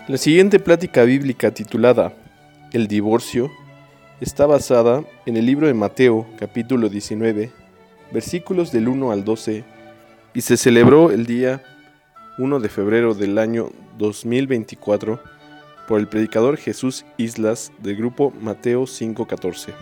La siguiente plática bíblica titulada El divorcio está basada en el libro de Mateo, capítulo 19, versículos del 1 al 12, y se celebró el día 1 de febrero del año 2024 por el predicador Jesús Islas del grupo Mateo 5:14.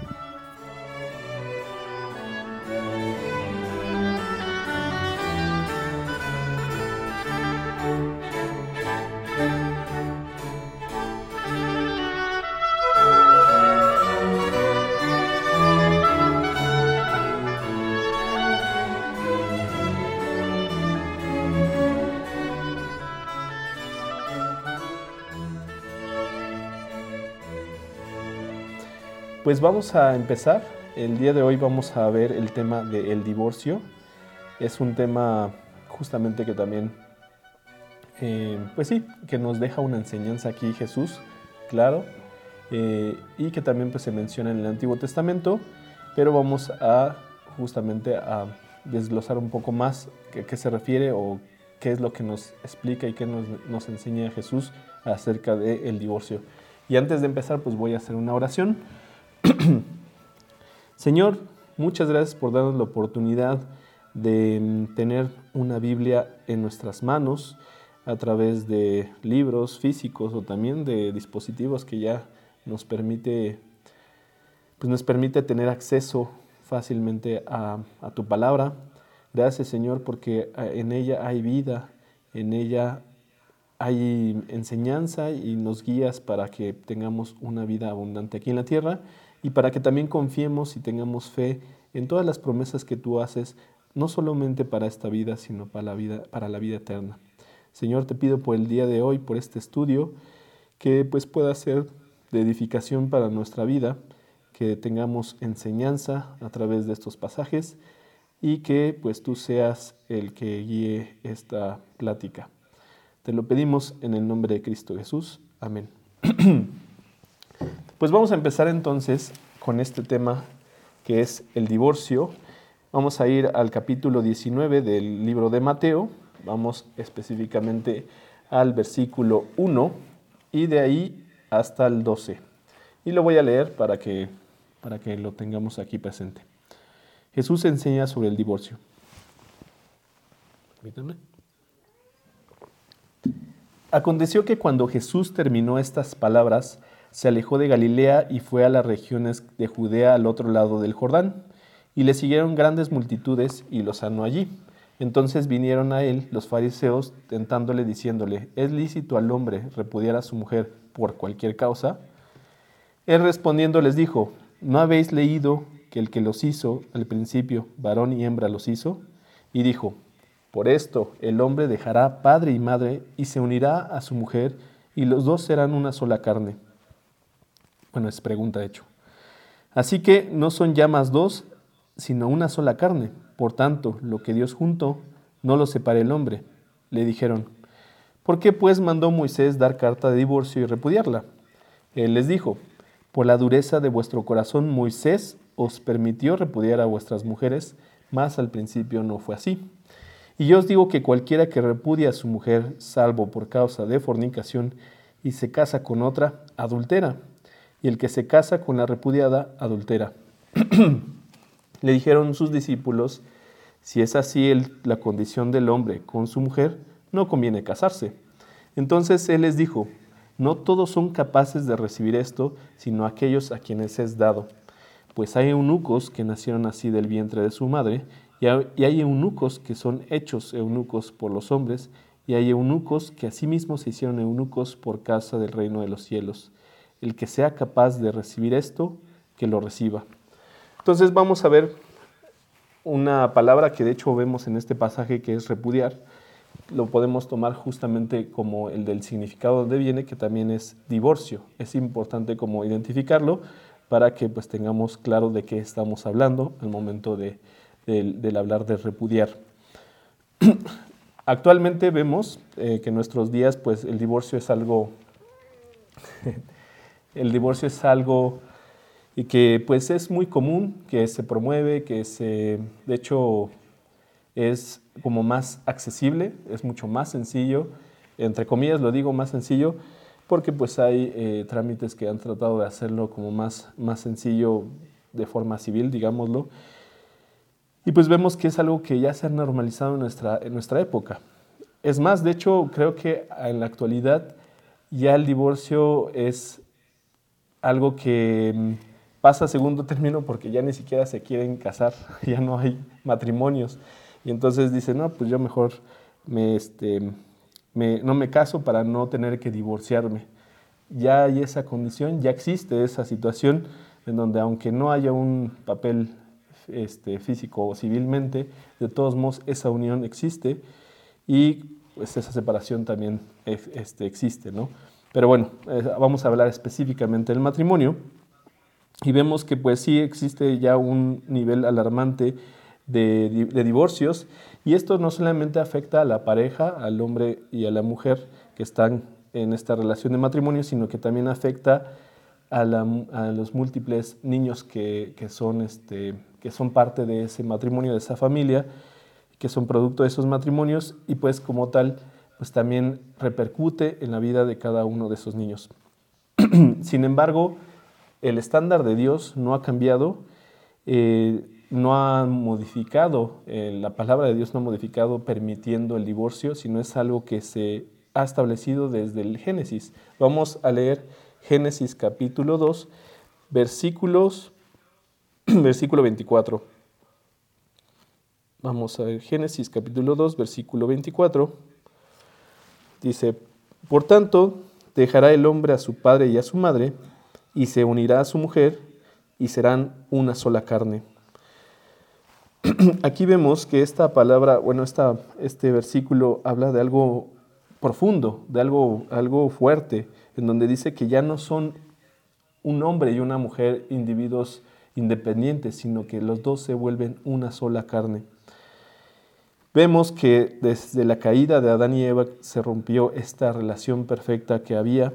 Pues vamos a empezar. El día de hoy vamos a ver el tema del divorcio. Es un tema justamente que también, que nos deja una enseñanza aquí Jesús, claro, y que también pues, se menciona en el Antiguo Testamento, pero vamos a justamente a desglosar un poco más qué se refiere o qué es lo que nos explica y qué nos enseña Jesús acerca del divorcio. Y antes de empezar, pues voy a hacer una oración. Señor, muchas gracias por darnos la oportunidad de tener una Biblia en nuestras manos a través de libros físicos o también de dispositivos que ya nos permite tener acceso fácilmente a tu palabra. Gracias, Señor, porque en ella hay vida, en ella hay enseñanza y nos guías para que tengamos una vida abundante aquí en la tierra y para que también confiemos y tengamos fe en todas las promesas que tú haces, no solamente para esta vida, sino para la vida eterna. Señor, te pido por el día de hoy, por este estudio, que pues pueda ser de edificación para nuestra vida, que tengamos enseñanza a través de estos pasajes y que pues tú seas el que guíe esta plática. Te lo pedimos en el nombre de Cristo Jesús. Amén. Pues vamos a empezar entonces con este tema que es el divorcio. Vamos a ir al capítulo 19 del libro de Mateo. Vamos específicamente al versículo 1 y de ahí hasta el 12. Y lo voy a leer para que lo tengamos aquí presente. Jesús enseña sobre el divorcio. Permítanme. Aconteció que cuando Jesús terminó estas palabras, se alejó de Galilea y fue a las regiones de Judea al otro lado del Jordán, y le siguieron grandes multitudes y lo sanó allí. Entonces vinieron a él los fariseos, tentándole, diciéndole: ¿es lícito al hombre repudiar a su mujer por cualquier causa? Él respondiendo les dijo: ¿no habéis leído que el que los hizo al principio, varón y hembra los hizo? Y dijo: por esto el hombre dejará padre y madre y se unirá a su mujer, y los dos serán una sola carne. Bueno, es pregunta de hecho. Así que no son ya más dos, sino una sola carne. Por tanto, lo que Dios juntó, no lo separe el hombre. Le dijeron: ¿por qué pues mandó Moisés dar carta de divorcio y repudiarla? Él les dijo: por la dureza de vuestro corazón Moisés os permitió repudiar a vuestras mujeres, mas al principio no fue así. Y yo os digo que cualquiera que repudia a su mujer, salvo por causa de fornicación, y se casa con otra, adultera. Y el que se casa con la repudiada, adultera. Le dijeron sus discípulos: si es así la condición del hombre con su mujer, no conviene casarse. Entonces él les dijo: no todos son capaces de recibir esto, sino aquellos a quienes es dado. Pues hay eunucos que nacieron así del vientre de su madre, y hay eunucos que son hechos eunucos por los hombres, y hay eunucos que asimismo se hicieron eunucos por causa del reino de los cielos. El que sea capaz de recibir esto, que lo reciba. Entonces vamos a ver una palabra que de hecho vemos en este pasaje, que es repudiar. Lo podemos tomar justamente como el del significado donde viene, que también es divorcio. Es importante como identificarlo para que pues tengamos claro de qué estamos hablando al momento del hablar de repudiar. Actualmente vemos que en nuestros días pues el divorcio es algo que pues es muy común, que se promueve, de hecho es como más accesible, es mucho más sencillo, entre comillas lo digo, más sencillo, porque pues hay trámites que han tratado de hacerlo como más sencillo de forma civil, digámoslo. Y pues vemos que es algo que ya se ha normalizado en nuestra época. Es más, de hecho, creo que en la actualidad ya el divorcio es algo que pasa a segundo término porque ya ni siquiera se quieren casar, ya no hay matrimonios. Y entonces dicen, no, pues yo mejor no me caso para no tener que divorciarme. Ya hay esa condición, ya existe esa situación en donde aunque no haya un papel físico o civilmente, de todos modos esa unión existe y pues esa separación también existe, ¿no? Pero bueno, vamos a hablar específicamente del matrimonio y vemos que pues sí existe ya un nivel alarmante de divorcios y esto no solamente afecta a la pareja, al hombre y a la mujer que están en esta relación de matrimonio, sino que también afecta a los múltiples niños que son parte de ese matrimonio, de esa familia, que son producto de esos matrimonios y pues como tal, pues también repercute en la vida de cada uno de esos niños. Sin embargo, el estándar de Dios no ha cambiado, no ha modificado, la palabra de Dios no ha modificado permitiendo el divorcio, sino es algo que se ha establecido desde el Génesis. Vamos a leer Génesis capítulo 2, versículo 24. Vamos a ver Génesis capítulo 2, versículo 24. Dice, por tanto, dejará el hombre a su padre y a su madre, y se unirá a su mujer, y serán una sola carne. Aquí vemos que esta palabra, bueno, este versículo habla de algo profundo, de algo fuerte, en donde dice que ya no son un hombre y una mujer individuos independientes, sino que los dos se vuelven una sola carne. Vemos que desde la caída de Adán y Eva se rompió esta relación perfecta que había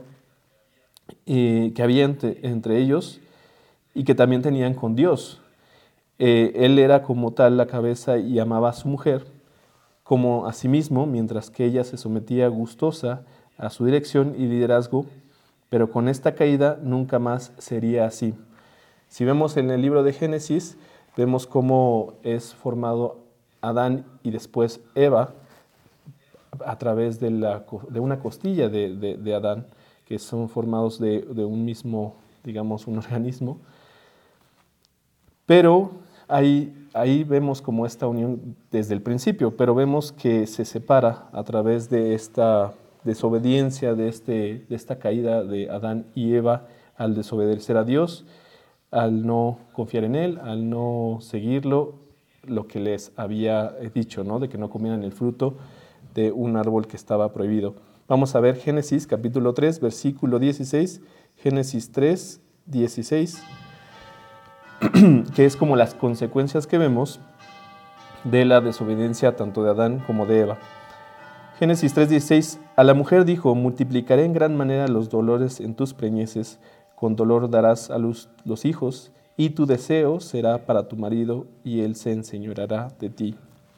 entre ellos y que también tenían con Dios. Él era como tal la cabeza y amaba a su mujer como a sí mismo, mientras que ella se sometía gustosa a su dirección y liderazgo, pero con esta caída nunca más sería así. Si vemos en el libro de Génesis, vemos cómo es formado Adán y después Eva a través de una costilla de Adán, que son formados de un mismo, digamos, un organismo. Pero ahí vemos como esta unión desde el principio, pero vemos que se separa a través de esta desobediencia, de esta caída de Adán y Eva al desobedecer a Dios, al no confiar en Él, al no seguirlo, lo que les había dicho, ¿no? De que no comieran el fruto de un árbol que estaba prohibido. Vamos a ver Génesis capítulo 3, versículo 16, Génesis 3, 16, que es como las consecuencias que vemos de la desobediencia tanto de Adán como de Eva. Génesis 3:16, a la mujer dijo, multiplicaré en gran manera los dolores en tus preñeces, con dolor darás a luz los hijos, y tu deseo será para tu marido, y él se enseñoreará de ti.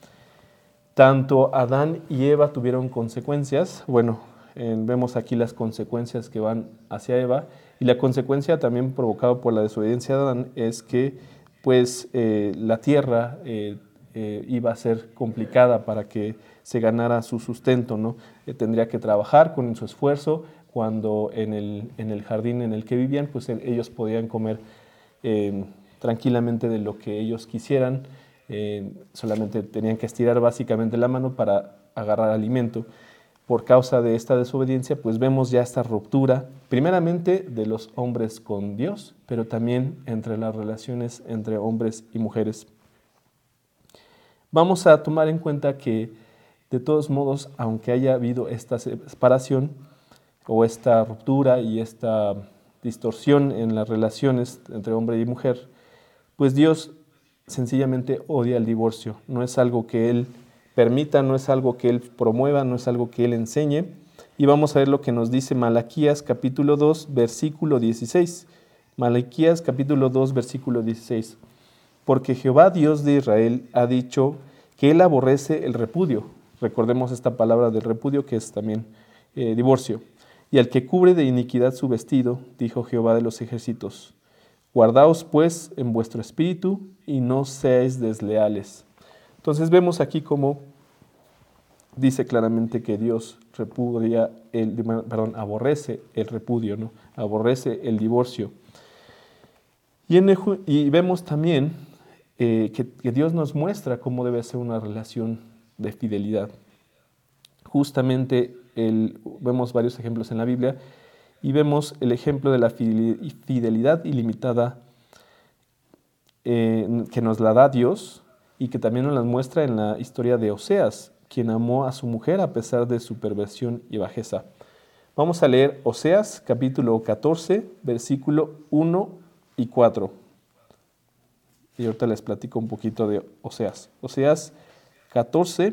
Tanto Adán y Eva tuvieron consecuencias, bueno, vemos aquí las consecuencias que van hacia Eva, y la consecuencia también provocada por la desobediencia de Adán es que pues la tierra iba a ser complicada para que se ganara su sustento, ¿no? Tendría que trabajar con su esfuerzo, cuando en el jardín en el que vivían, pues ellos podían comer tranquilamente de lo que ellos quisieran, solamente tenían que estirar básicamente la mano para agarrar alimento. Por causa de esta desobediencia, pues vemos ya esta ruptura, primeramente de los hombres con Dios, pero también entre las relaciones entre hombres y mujeres. Vamos a tomar en cuenta que, de todos modos, aunque haya habido esta separación o esta ruptura y esta distorsión en las relaciones entre hombre y mujer, pues Dios sencillamente odia el divorcio. No es algo que Él permita, no es algo que Él promueva, no es algo que Él enseñe. Y vamos a ver lo que nos dice Malaquías capítulo 2, versículo 16. Malaquías capítulo 2, versículo 16. Porque Jehová Dios de Israel ha dicho que Él aborrece el repudio. Recordemos esta palabra del repudio que es también divorcio. y al que cubre de iniquidad su vestido, dijo Jehová de los ejércitos. Guardaos pues en vuestro espíritu y no seáis desleales. Entonces vemos aquí cómo dice claramente que Dios aborrece el repudio, ¿no? Aborrece el divorcio. Y vemos también que Dios nos muestra cómo debe ser una relación de fidelidad. Justamente vemos varios ejemplos en la Biblia y vemos el ejemplo de la fidelidad ilimitada que nos la da Dios y que también nos la muestra en la historia de Oseas, quien amó a su mujer a pesar de su perversión y bajeza. Vamos a leer Oseas capítulo 14, versículo 1 y 4. Y ahorita les platico un poquito de Oseas. Oseas 14,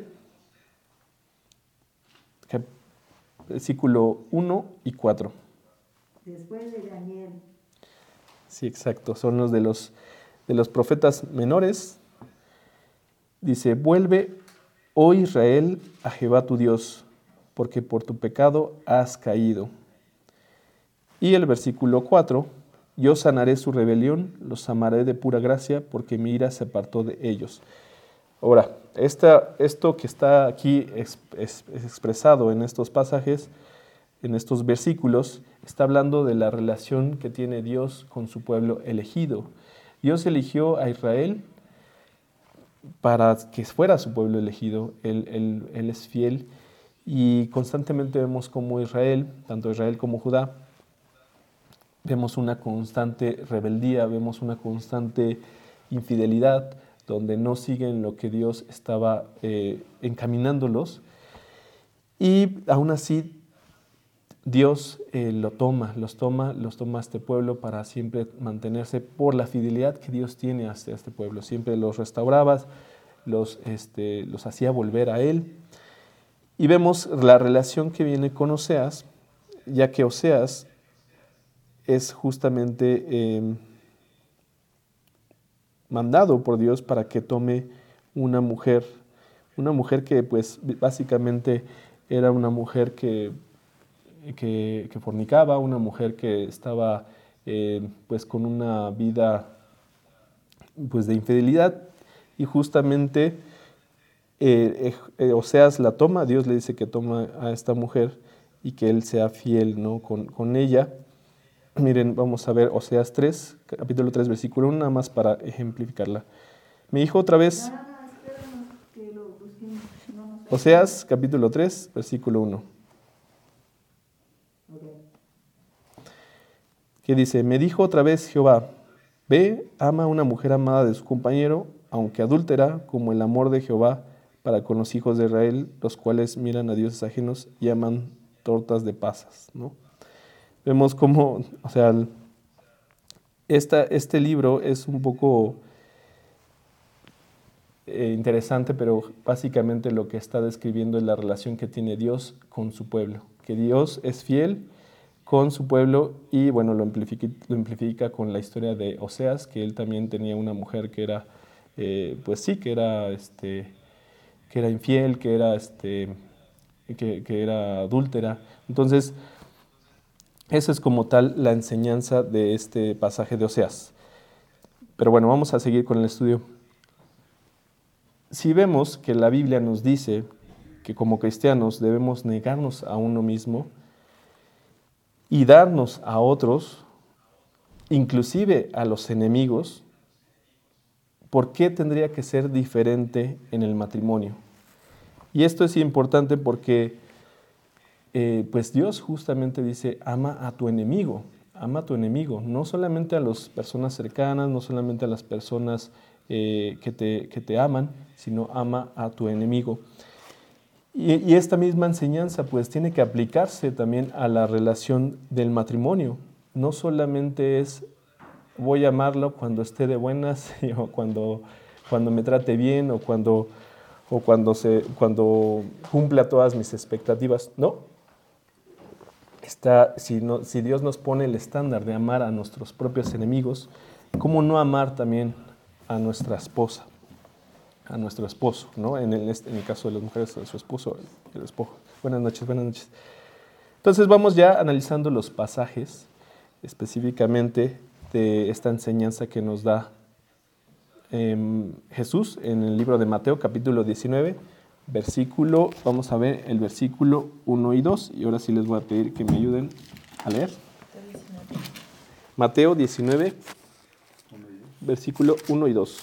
versículo 1 y 4. Después de Daniel. Sí, exacto. Son los de los profetas menores. Dice, vuelve, oh Israel, a Jehová tu Dios, porque por tu pecado has caído. Y el versículo 4, yo sanaré su rebelión, los amaré de pura gracia, porque mi ira se apartó de ellos. Ahora, esto que está aquí es expresado en estos pasajes, en estos versículos, está hablando de la relación que tiene Dios con su pueblo elegido. Dios eligió a Israel para que fuera su pueblo elegido. Él es fiel y constantemente vemos como Israel, tanto Israel como Judá, vemos una constante rebeldía, vemos una constante infidelidad, donde no siguen lo que Dios estaba encaminándolos. Y aún así, Dios los toma a este pueblo para siempre mantenerse por la fidelidad que Dios tiene hacia este pueblo. Siempre los restauraba, los hacía volver a Él. Y vemos la relación que viene con Oseas, ya que Oseas es justamente mandado por Dios para que tome una mujer que pues básicamente era una mujer que fornicaba, una mujer que estaba pues con una vida pues de infidelidad, y justamente Oseas la toma, Dios le dice que toma a esta mujer y que él sea fiel, ¿no? con ella. Miren, vamos a ver Oseas 3, capítulo 3, versículo 1, nada más para ejemplificarla. Me dijo otra vez, Espéranos que lo busquemos. Oseas capítulo 3, versículo 1. Okay. Que dice, me dijo otra vez Jehová, ve, ama a una mujer amada de su compañero, aunque adúltera, como el amor de Jehová para con los hijos de Israel, los cuales miran a dioses ajenos y aman tortas de pasas, ¿no? Vemos cómo, o sea, este libro es un poco interesante, pero básicamente lo que está describiendo es la relación que tiene Dios con su pueblo, que Dios es fiel con su pueblo y bueno, lo amplifica con la historia de Oseas, que él también tenía una mujer que era, pues sí, que era infiel, que era adúltera. Entonces, esa es como tal la enseñanza de este pasaje de Oseas. Pero bueno, vamos a seguir con el estudio. Si vemos que la Biblia nos dice que como cristianos debemos negarnos a uno mismo y darnos a otros, inclusive a los enemigos, ¿por qué tendría que ser diferente en el matrimonio? Y esto es importante porque pues Dios justamente dice, ama a tu enemigo, no solamente a las personas cercanas, no solamente a las personas que te aman, sino ama a tu enemigo. Y esta misma enseñanza pues tiene que aplicarse también a la relación del matrimonio. No solamente es voy a amarlo cuando esté de buenas o cuando me trate bien o cuando cumpla todas mis expectativas. No. Si Dios nos pone el estándar de amar a nuestros propios enemigos, ¿cómo no amar también a nuestra esposa, a nuestro esposo, ¿no? En el caso de las mujeres, a su esposo, el esposo. Buenas noches. Entonces vamos ya analizando los pasajes específicamente de esta enseñanza que nos da Jesús en el libro de Mateo, capítulo 19, vamos a ver el versículo 1 y 2, y ahora sí les voy a pedir que me ayuden a leer. Mateo 19, versículo 1 y 2.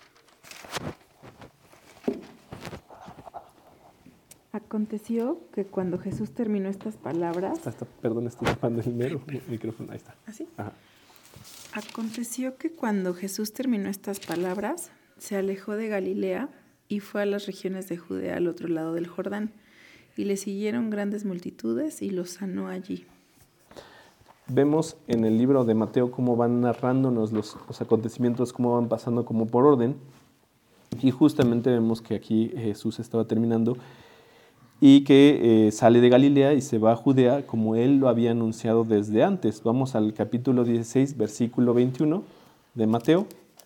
Aconteció que cuando Jesús terminó estas palabras... Perdón, estoy tapando el micrófono, ahí está. ¿Así? Ajá. Aconteció que cuando Jesús terminó estas palabras, se alejó de Galilea y fue a las regiones de Judea al otro lado del Jordán, y le siguieron grandes multitudes y los sanó allí. Vemos en el libro de Mateo cómo van narrándonos los acontecimientos, cómo van pasando como por orden, y justamente vemos que aquí Jesús estaba terminando y que sale de Galilea y se va a Judea como él lo había anunciado desde antes. Vamos al capítulo 16, versículo 21 de Mateo.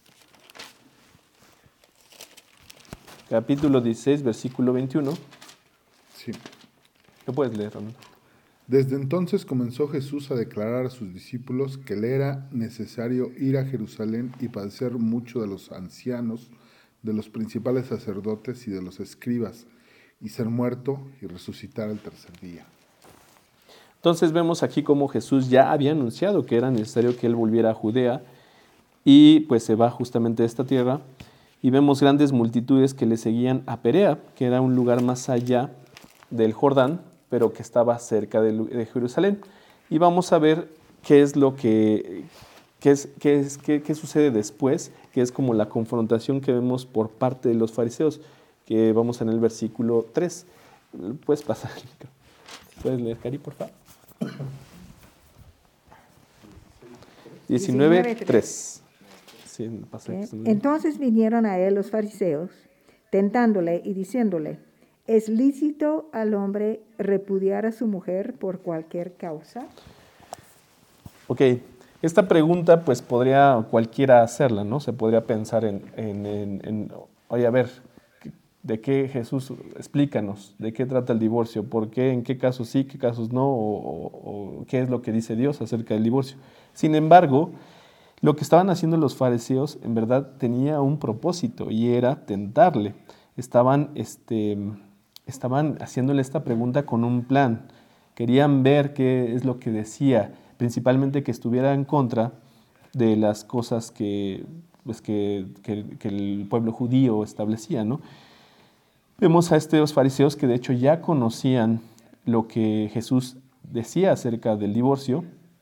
Capítulo 16, versículo 21. Sí. ¿Lo puedes leer, Ramón? Desde entonces comenzó Jesús a declarar a sus discípulos que le era necesario ir a Jerusalén y padecer mucho de los ancianos, de los principales sacerdotes y de los escribas, y ser muerto y resucitar al tercer día. Entonces vemos aquí cómo Jesús ya había anunciado que era necesario que él volviera a Judea y pues se va justamente a esta tierra y vemos grandes multitudes que le seguían a Perea, que era un lugar más allá del Jordán, pero que estaba cerca de Jerusalén. Y vamos a ver qué es lo qué sucede después, que es como la confrontación que vemos por parte de los fariseos, que vamos en el versículo 3. ¿Puedes pasar el micro? ¿Puedes leer, Cari, por favor? 19:3. Sí, pasa. Entonces vinieron a él los fariseos, tentándole y diciéndole: ¿es lícito al hombre repudiar a su mujer por cualquier causa? Ok, esta pregunta pues podría cualquiera hacerla, ¿no? Se podría pensar oye, a ver, ¿de qué Jesús? Explícanos, ¿de qué trata el divorcio? ¿Por qué? ¿En qué casos sí, qué casos no? ¿O qué es lo que dice Dios acerca del divorcio? Sin embargo, lo que estaban haciendo los fariseos en verdad tenía un propósito y era tentarle. Estaban haciéndole esta pregunta con un plan. Querían ver qué es lo que decía, principalmente que estuviera en contra de las cosas que el pueblo judío establecía, ¿no? Vemos a estos fariseos que de hecho ya conocían lo que Jesús decía acerca del divorcio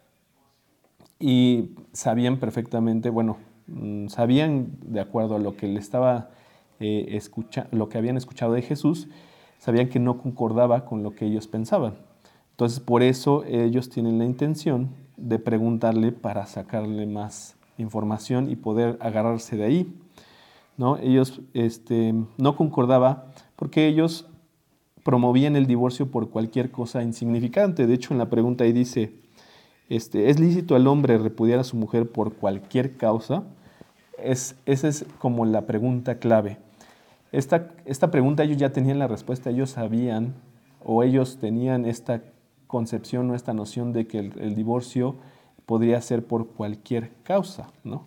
y sabían perfectamente, sabían de acuerdo a lo que le estaba lo que habían escuchado de Jesús, sabían que no concordaba con lo que ellos pensaban. Entonces, por eso ellos tienen la intención de preguntarle para sacarle más información y poder agarrarse de ahí, ¿no? Ellos no concordaba porque ellos promovían el divorcio por cualquier cosa insignificante. De hecho, en la pregunta ahí dice, ¿es lícito al hombre repudiar a su mujer por cualquier causa? Esa es como la pregunta clave. Esta pregunta ellos ya tenían la respuesta, ellos sabían o ellos tenían esta concepción o esta noción de que el divorcio podría ser por cualquier causa, ¿no?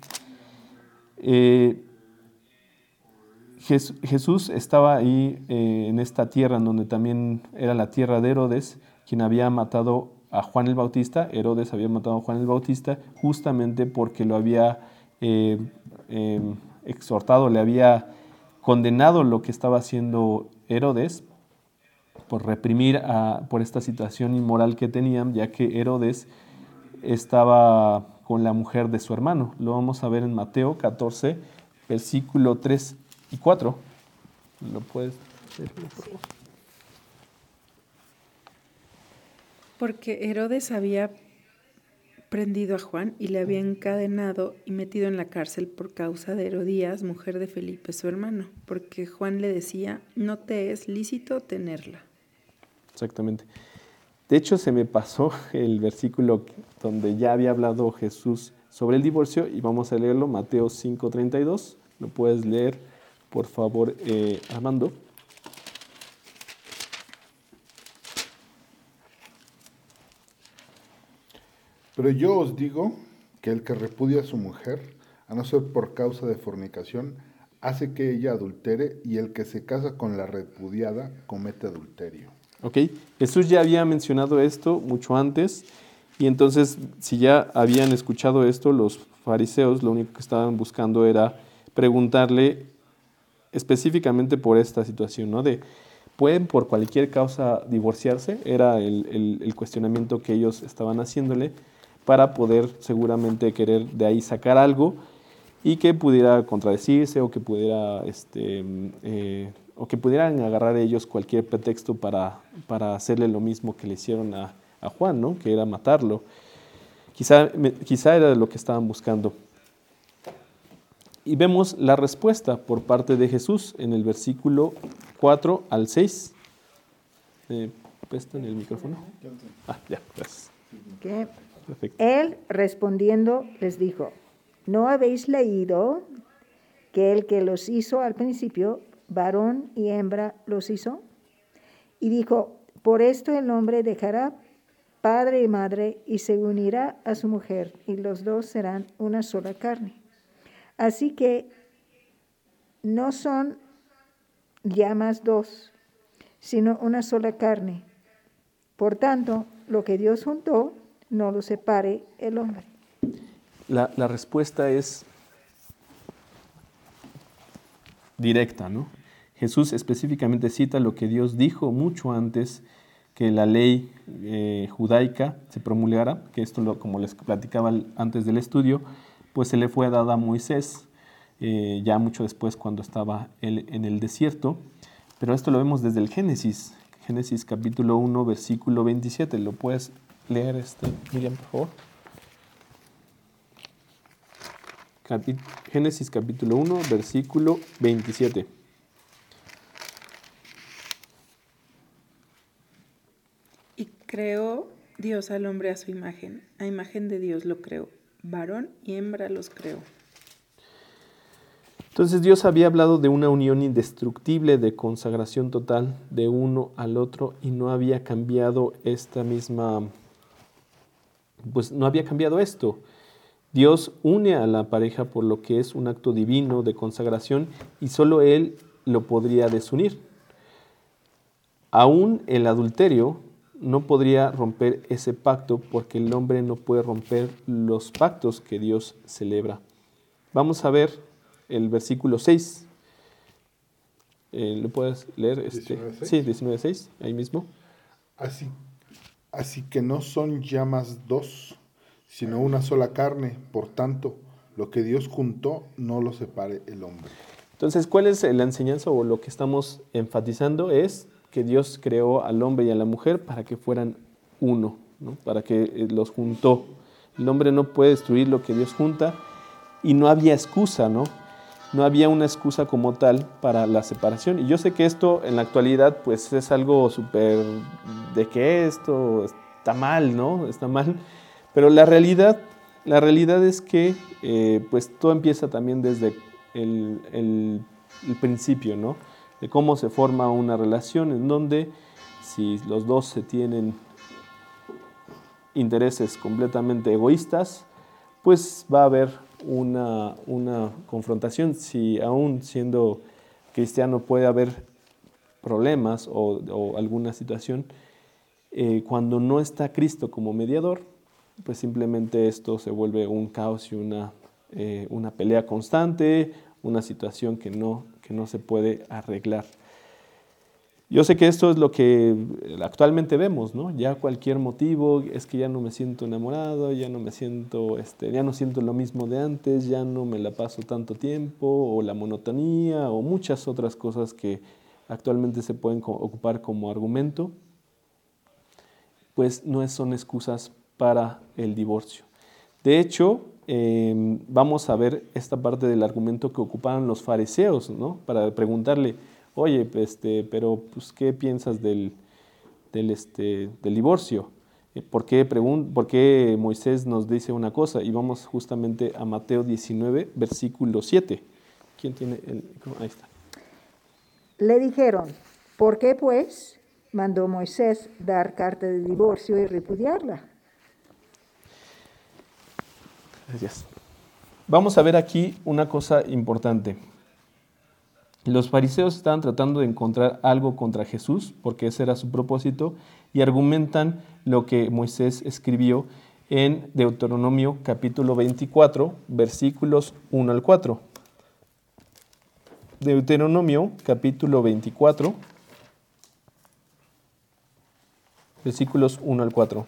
Jesús estaba ahí en esta tierra en donde también era la tierra de Herodes, quien había matado a Juan el Bautista. Herodes había matado a Juan el Bautista justamente porque lo había exhortado, le había condenado lo que estaba haciendo Herodes por reprimir por esta situación inmoral que tenían, ya que Herodes estaba con la mujer de su hermano. Lo vamos a ver en Mateo 14, versículo 3 y 4. ¿Lo puedes leer, por favor? Porque Herodes había prendido a Juan y le había encadenado y metido en la cárcel por causa de Herodías, mujer de Felipe, su hermano, porque Juan le decía: no te es lícito tenerla. Exactamente. De hecho, se me pasó el versículo donde ya había hablado Jesús sobre el divorcio y vamos a leerlo, Mateo 5:32. ¿Lo puedes leer, por favor, Armando? Pero yo os digo que el que repudia a su mujer, a no ser por causa de fornicación, hace que ella adultere, y el que se casa con la repudiada comete adulterio. ¿Ok? Jesús ya había mencionado esto mucho antes, y entonces si ya habían escuchado esto, los fariseos lo único que estaban buscando era preguntarle específicamente por esta situación, ¿no? De, ¿pueden por cualquier causa divorciarse? Era el cuestionamiento que ellos estaban haciéndole para poder seguramente querer de ahí sacar algo y que pudiera contradecirse o que pudiera o que pudieran agarrar ellos cualquier pretexto para hacerle lo mismo que le hicieron a Juan, ¿no? Que era matarlo. Quizá era lo que estaban buscando. Y vemos la respuesta por parte de Jesús en el versículo 4 al 6. ¿Prestan el micrófono? Ya, gracias. ¿Qué? Perfecto. Él respondiendo les dijo, ¿no habéis leído que el que los hizo al principio, varón y hembra los hizo? Y dijo, por esto el hombre dejará padre y madre y se unirá a su mujer, y los dos serán una sola carne. Así que no son ya más dos, sino una sola carne. Por tanto, lo que Dios juntó, no lo separe el hombre. La respuesta es directa, ¿no? Jesús específicamente cita lo que Dios dijo mucho antes que la ley judaica se promulgara, que esto, como les platicaba antes del estudio, pues se le fue dada a Moisés, ya mucho después cuando estaba él en el desierto, pero esto lo vemos desde el Génesis capítulo 1, versículo 27. ¿Lo puedes leer, Miriam, por favor? Génesis capítulo 1, versículo 27. Y creó Dios al hombre a su imagen. A imagen de Dios lo creó. Varón y hembra los creó. Entonces Dios había hablado de una unión indestructible, de consagración total de uno al otro, y no había cambiado no había cambiado esto. Dios une a la pareja por lo que es un acto divino de consagración y solo Él lo podría desunir. Aún el adulterio no podría romper ese pacto porque el hombre no puede romper los pactos que Dios celebra. Vamos a ver el versículo 6. ¿Lo puedes leer? 19:6. Sí, 19:6, ahí mismo. Así que no son ya más dos, sino una sola carne. Por tanto, lo que Dios juntó, no lo separe el hombre. Entonces, ¿cuál es la enseñanza o lo que estamos enfatizando? Es que Dios creó al hombre y a la mujer para que fueran uno, ¿no? Para que los juntó. El hombre no puede destruir lo que Dios junta y no había excusa, ¿no? No había una excusa como tal para la separación. Y yo sé que esto en la actualidad pues es algo súper de que esto está mal, ¿no? Está mal. Pero la realidad es que pues todo empieza también desde el principio, ¿no? De cómo se forma una relación en donde si los dos se tienen intereses completamente egoístas, pues va a haber una confrontación. Si aún siendo cristiano puede haber problemas o alguna situación, cuando no está Cristo como mediador, pues simplemente esto se vuelve un caos y una pelea constante, una situación que no se puede arreglar. Yo sé que esto es lo que actualmente vemos, ¿no? Ya cualquier motivo, es que ya no me siento enamorado, ya no siento lo mismo de antes, ya no me la paso tanto tiempo, o la monotonía, o muchas otras cosas que actualmente se pueden ocupar como argumento, pues no son excusas para el divorcio. De hecho, vamos a ver esta parte del argumento que ocupaban los fariseos, ¿no? Para preguntarle, oye, pero pues, ¿qué piensas del divorcio? ¿Por qué Moisés nos dice una cosa? Y vamos justamente a Mateo 19, versículo 7. ¿Quién tiene el micrófono? Ahí está. Le dijeron, ¿por qué pues mandó Moisés dar carta de divorcio y repudiarla? Gracias. Vamos a ver aquí una cosa importante. Los fariseos estaban tratando de encontrar algo contra Jesús, porque ese era su propósito, y argumentan lo que Moisés escribió en Deuteronomio capítulo 24, versículos 1 al 4. Deuteronomio capítulo 24, versículos 1 al 4.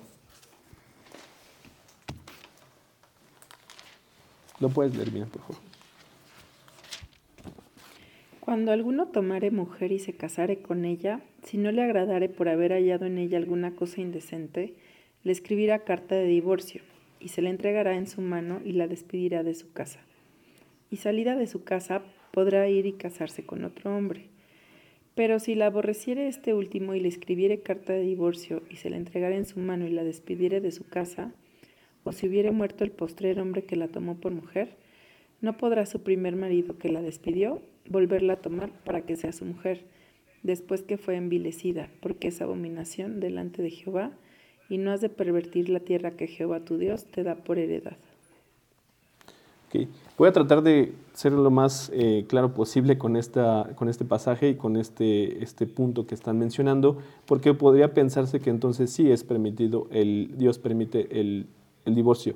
¿Lo puedes leer bien, por favor? Cuando alguno tomare mujer y se casare con ella, si no le agradare por haber hallado en ella alguna cosa indecente, le escribirá carta de divorcio, y se la entregará en su mano y la despedirá de su casa. Y salida de su casa podrá ir y casarse con otro hombre. Pero si la aborreciere este último y le escribiere carta de divorcio y se la entregare en su mano y la despidiere de su casa, o si hubiere muerto el postrer hombre que la tomó por mujer, no podrá su primer marido que la despidió volverla a tomar para que sea su mujer, después que fue envilecida, porque es abominación delante de Jehová, y no has de pervertir la tierra que Jehová tu Dios te da por heredad. Okay. Voy a tratar de ser lo más claro posible con este pasaje y con este punto que están mencionando, porque podría pensarse que entonces sí es permitido, Dios permite el divorcio.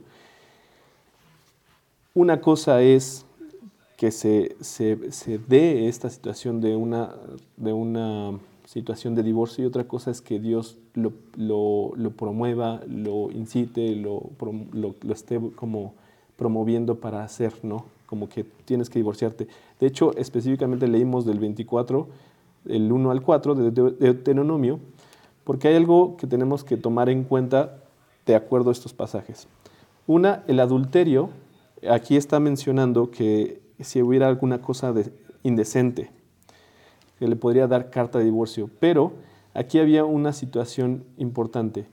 Una cosa es que se dé esta situación de una situación de divorcio, y otra cosa es que Dios lo promueva, lo incite, lo esté como promoviendo para hacer, ¿no? Como que tienes que divorciarte. De hecho, específicamente leímos del 24, el 1 al 4 de Deuteronomio, porque hay algo que tenemos que tomar en cuenta de acuerdo a estos pasajes. Una, el adulterio, aquí está mencionando que si hubiera alguna cosa indecente, que le podría dar carta de divorcio. Pero aquí había una situación importante.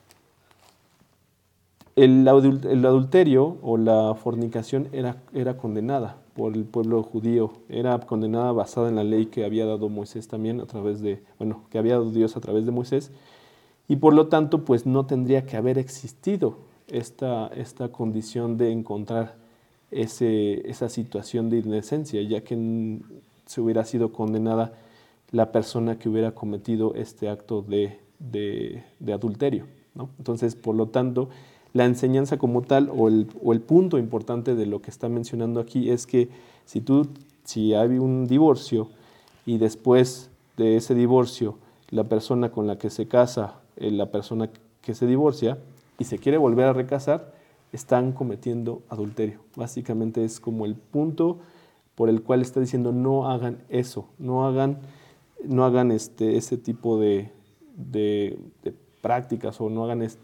El adulterio o la fornicación era condenada por el pueblo judío, era condenada basada en la ley que había dado Moisés también que había dado Dios a través de Moisés, y por lo tanto pues no tendría que haber existido esta condición de encontrar esa situación de indecencia, ya que se hubiera sido condenada la persona que hubiera cometido este acto de adulterio, ¿no? Entonces, por lo tanto, la enseñanza como tal o el punto importante de lo que está mencionando aquí es que si hay un divorcio y después de ese divorcio la persona con la que se casa, la persona que se divorcia y se quiere volver a recasar, están cometiendo adulterio. Básicamente es como el punto por el cual está diciendo no hagan eso, no hagan ese tipo de prácticas, o no hagan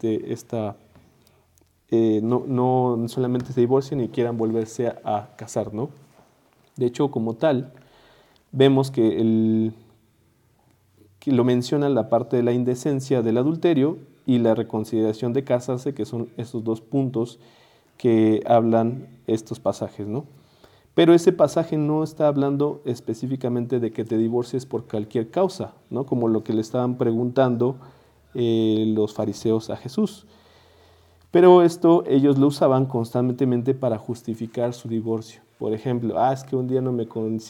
no solamente se divorcien y quieran volverse a casar, ¿no? De hecho, como tal, vemos que lo menciona la parte de la indecencia del adulterio y la reconsideración de casarse, que son esos dos puntos que hablan estos pasajes, ¿no? Pero ese pasaje no está hablando específicamente de que te divorcies por cualquier causa, ¿no? Como lo que le estaban preguntando los fariseos a Jesús. Pero esto ellos lo usaban constantemente para justificar su divorcio. Por ejemplo, es que un día no me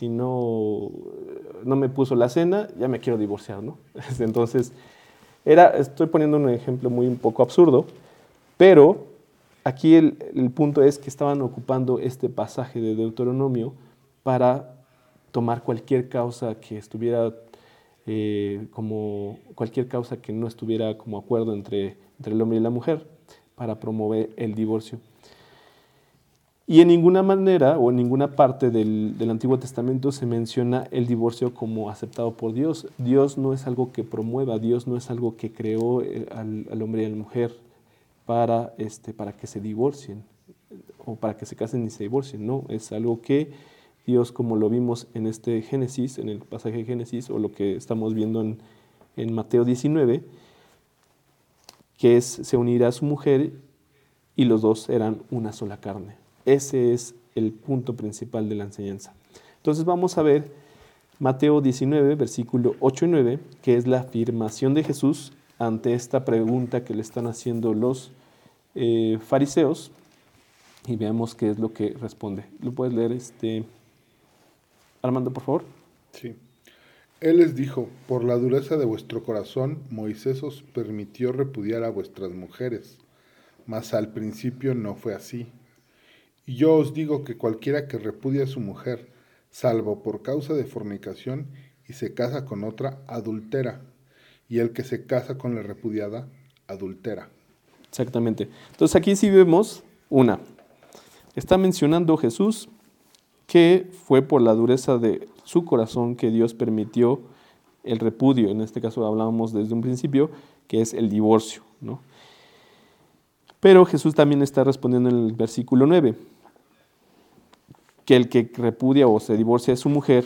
puso la cena, ya me quiero divorciar, ¿no? Entonces, estoy poniendo un ejemplo un poco absurdo, pero aquí el punto es que estaban ocupando este pasaje de Deuteronomio para tomar cualquier causa que estuviera cualquier causa que no estuviera como acuerdo entre el hombre y la mujer, para promover el divorcio. Y en ninguna manera o en ninguna parte del Antiguo Testamento se menciona el divorcio como aceptado por Dios. Dios no es algo que promueva, Dios no es algo que creó al hombre y a la mujer para que se divorcien o para que se casen y se divorcien. No, es algo que Dios, como lo vimos en Génesis, en el pasaje de Génesis, o lo que estamos viendo en Mateo 19, que se unirá a su mujer y los dos serán una sola carne. Ese es el punto principal de la enseñanza. Entonces vamos a ver Mateo 19, versículo 8 y 9, que es la afirmación de Jesús ante esta pregunta que le están haciendo los fariseos. y veamos qué es lo que responde. ¿Lo puedes leer, Armando, por favor? Sí. Él les dijo, por la dureza de vuestro corazón, Moisés os permitió repudiar a vuestras mujeres, mas al principio no fue así. Y yo os digo que cualquiera que repudia a su mujer, salvo por causa de fornicación, y se casa con otra, adultera, y el que se casa con la repudiada, adultera. Exactamente. Entonces aquí sí vemos está mencionando Jesús que fue por la dureza de su corazón que Dios permitió el repudio. En este caso hablábamos desde un principio, que es el divorcio, ¿no? Pero Jesús también está respondiendo en el versículo 9, que el que repudia o se divorcia de su mujer,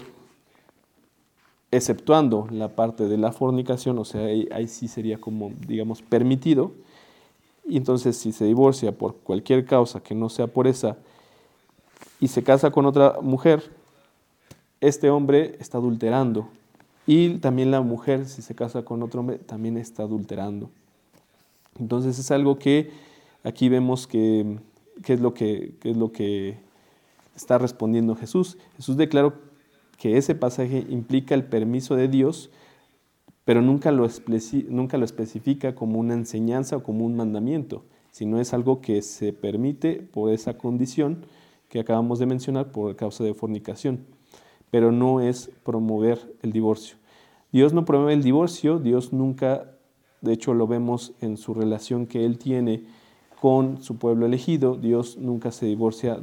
exceptuando la parte de la fornicación, o sea, ahí sí sería como, digamos, permitido. Y entonces si se divorcia por cualquier causa que no sea por esa y se casa con otra mujer, este hombre está adulterando. Y también la mujer, si se casa con otro hombre, también está adulterando. Entonces es algo que aquí vemos que es lo que está respondiendo Jesús. Jesús declaró que ese pasaje implica el permiso de Dios, pero nunca lo especifica como una enseñanza o como un mandamiento, sino es algo que se permite por esa condición que acabamos de mencionar por causa de fornicación, pero no es promover el divorcio. Dios no promueve el divorcio, Dios nunca, de hecho lo vemos en su relación que Él tiene con su pueblo elegido, Dios nunca se divorcia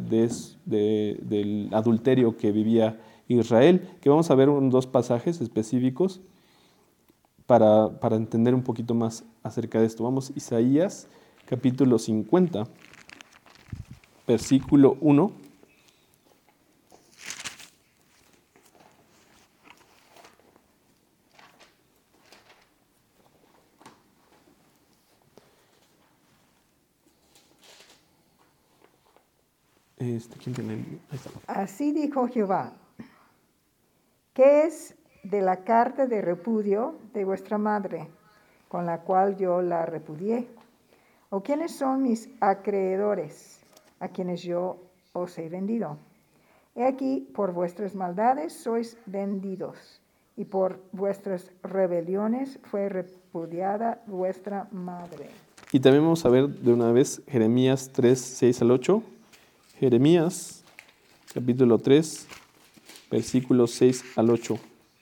del adulterio que vivía Israel, que vamos a ver en dos pasajes específicos para entender un poquito más acerca de esto. Vamos, Isaías capítulo 50, versículo 1. ¿Quién tiene? Ahí está. Así dijo Jehová, ¿qué es de la carta de repudio de vuestra madre, con la cual yo la repudié? ¿O quiénes son mis acreedores, a quienes yo os he vendido? He aquí, por vuestras maldades sois vendidos, y por vuestras rebeliones fue repudiada vuestra madre. Y también vamos a ver de una vez Jeremías 3, 6 al 8. Jeremías capítulo 3, versículos 6 al 8.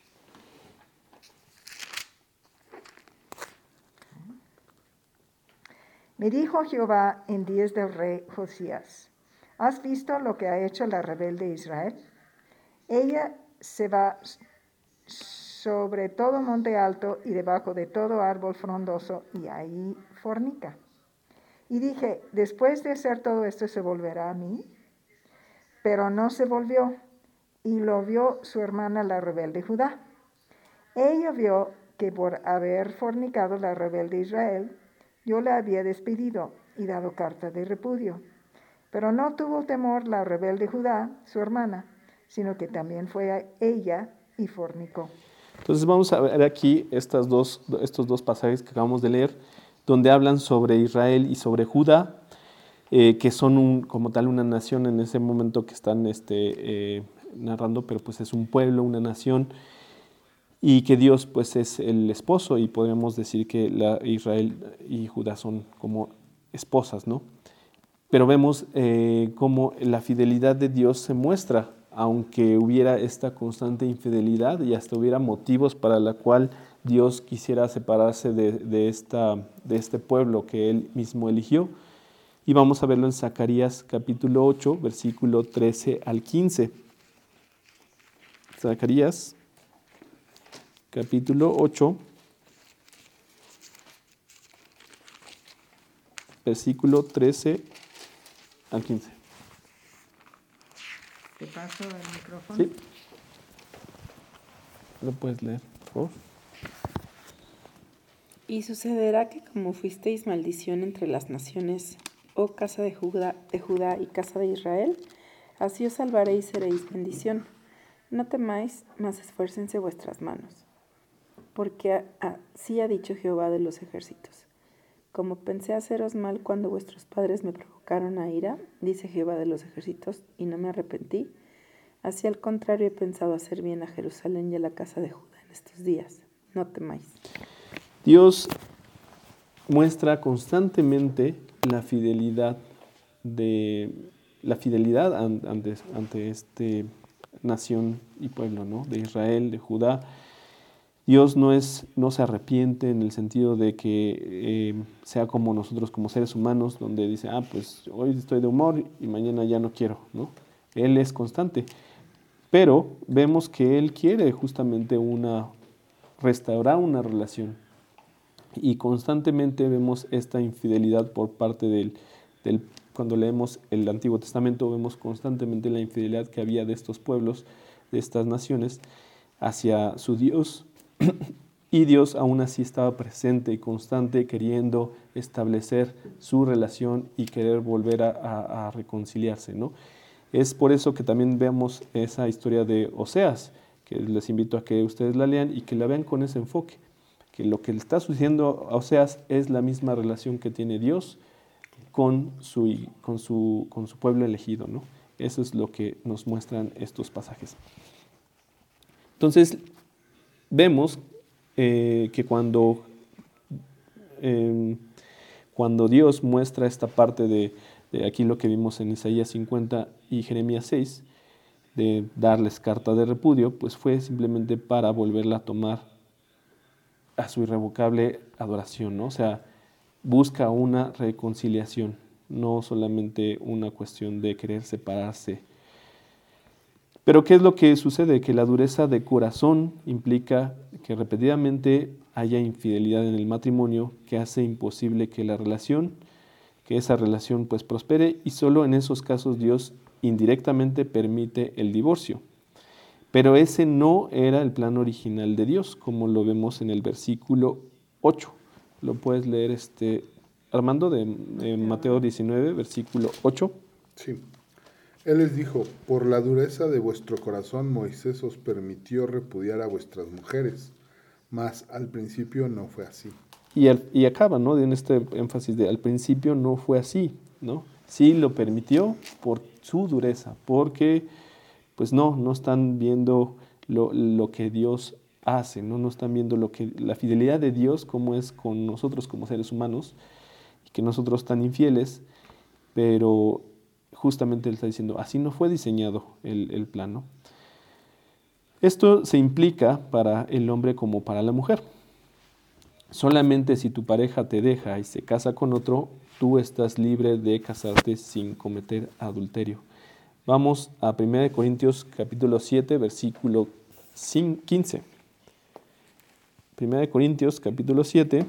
Me dijo Jehová en días del rey Josías, ¿has visto lo que ha hecho la rebelde Israel? Ella se va sobre todo monte alto y debajo de todo árbol frondoso y ahí fornica. Y dije, después de hacer todo esto se volverá a mí. Pero no se volvió, y lo vio su hermana la rebelde Judá. Ella vio que por haber fornicado la rebelde Israel, yo la había despedido y dado carta de repudio. Pero no tuvo temor la rebelde Judá, su hermana, sino que también fue a ella y fornicó. Entonces vamos a ver aquí estos dos pasajes que acabamos de leer, donde hablan sobre Israel y sobre Judá, que son como tal una nación en ese momento que están narrando, pero pues es un pueblo, una nación, y que Dios pues es el esposo, y podríamos decir que Israel y Judá son como esposas, ¿no? Pero vemos cómo la fidelidad de Dios se muestra, aunque hubiera esta constante infidelidad y hasta hubiera motivos para la cual Dios quisiera separarse de este pueblo que Él mismo eligió. Y vamos a verlo en Zacarías capítulo 8, versículo 13 al 15. Zacarías capítulo 8, versículo 13 al 15. ¿Te paso el micrófono? Sí. ¿Lo puedes leer, por favor? Y sucederá que como fuisteis maldición entre las naciones, oh casa de Judá y casa de Israel, así os salvaré y seréis bendición. No temáis, mas esfuércense vuestras manos. Porque así ha dicho Jehová de los ejércitos. como pensé haceros mal cuando vuestros padres me provocaron a ira, dice Jehová de los ejércitos, y no me arrepentí, así al contrario he pensado hacer bien a Jerusalén y a la casa de Judá en estos días. No temáis. Dios muestra constantemente la fidelidad ante este nación y pueblo, ¿no? De Israel, de Judá. Dios no se arrepiente en el sentido de que sea como nosotros como seres humanos, donde dice, pues hoy estoy de humor y mañana ya no quiero, ¿no? Él es constante, pero vemos que Él quiere justamente restaurar una relación, y constantemente vemos esta infidelidad por parte cuando leemos el Antiguo Testamento, vemos constantemente la infidelidad que había de estos pueblos, de estas naciones, hacia su Dios. Y Dios aún así estaba presente y constante, queriendo establecer su relación y querer volver a reconciliarse, ¿no? Es por eso que también vemos esa historia de Oseas, que les invito a que ustedes la lean y que la vean con ese enfoque, que lo que le está sucediendo a Oseas es la misma relación que tiene Dios con su pueblo elegido, ¿no? Eso es lo que nos muestran estos pasajes. Entonces, vemos que cuando Dios muestra esta parte de aquí lo que vimos en Isaías 50 y Jeremías 6, de darles carta de repudio, pues fue simplemente para volverla a tomar a su irrevocable adoración, ¿no? O sea, busca una reconciliación, no solamente una cuestión de querer separarse. Pero ¿qué es lo que sucede? Que la dureza de corazón implica que repetidamente haya infidelidad en el matrimonio, que hace imposible que esa relación pues prospere, y solo en esos casos Dios indirectamente permite el divorcio. Pero ese no era el plan original de Dios, como lo vemos en el versículo 8. Lo puedes leer, Armando, de Mateo 19, versículo 8. Sí. Él les dijo, por la dureza de vuestro corazón Moisés os permitió repudiar a vuestras mujeres, mas al principio no fue así. Y acaba, ¿no? En este énfasis de al principio no fue así, ¿no? Sí lo permitió por su dureza, porque pues no están viendo lo que Dios hace, no están viendo la fidelidad de Dios, como es con nosotros como seres humanos, y que nosotros tan infieles, pero justamente Él está diciendo, así no fue diseñado el plan, ¿no? Esto se implica para el hombre como para la mujer. Solamente si tu pareja te deja y se casa con otro, tú estás libre de casarte sin cometer adulterio. Vamos a 1 Corintios capítulo 7, versículo 15. 1 Corintios capítulo 7.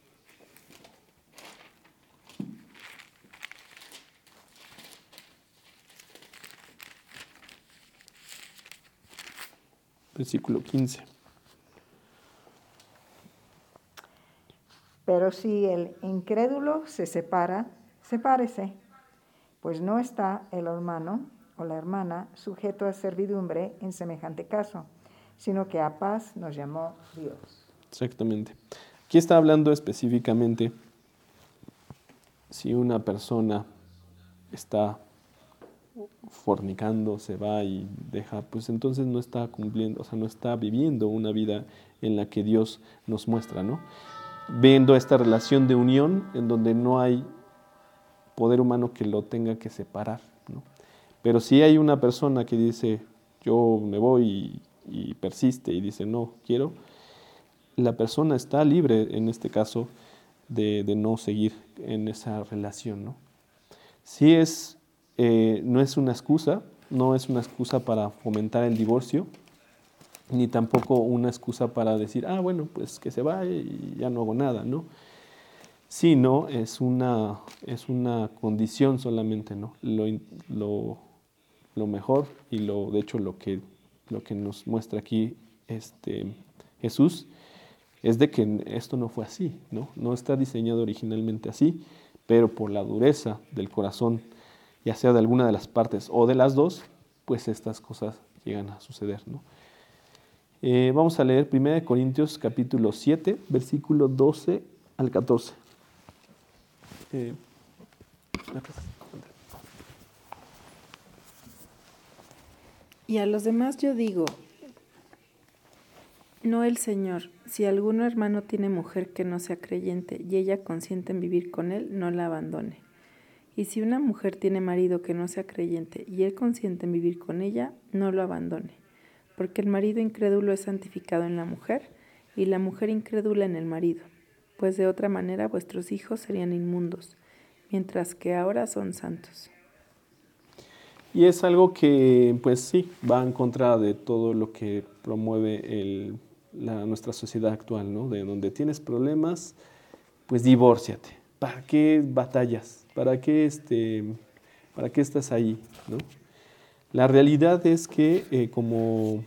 Versículo 15. Pero si el incrédulo se separa, sepárese, pues no está el hermano o la hermana sujeto a servidumbre en semejante caso, sino que a paz nos llamó Dios. Exactamente. Aquí está hablando específicamente si una persona está fornicando, se va y deja, pues entonces no está cumpliendo, o sea, no está viviendo una vida en la que Dios nos muestra, ¿no? Viendo esta relación de unión en donde no hay poder humano que lo tenga que separar, ¿no? Pero si hay una persona que dice, yo me voy y persiste y dice, no quiero, la persona está libre en este caso de no seguir en esa relación, ¿no? Sí no es una excusa para fomentar el divorcio, ni tampoco una excusa para decir, bueno, pues que se va y ya no hago nada, ¿no? Sino es una condición solamente, ¿no? Lo mejor y de hecho lo que nos muestra aquí Jesús es de que esto no fue así, ¿no? No está diseñado originalmente así, pero por la dureza del corazón, ya sea de alguna de las partes o de las dos, pues estas cosas llegan a suceder, ¿no? Vamos a leer 1 Corintios capítulo 7, versículo 12 al 14. ¿me pasas? Y a los demás yo digo, no el Señor, si algún hermano tiene mujer que no sea creyente y ella consiente en vivir con él, no la abandone. Y si una mujer tiene marido que no sea creyente y él consiente en vivir con ella, no lo abandone. Porque el marido incrédulo es santificado en la mujer y la mujer incrédula en el marido. Pues de otra manera vuestros hijos serían inmundos, mientras que ahora son santos. Y es algo que, pues sí, va en contra de todo lo que promueve nuestra sociedad actual, ¿no? De donde tienes problemas, pues divórciate. ¿Para qué batallas? ¿Para qué estás ahí, ¿no? La realidad es que como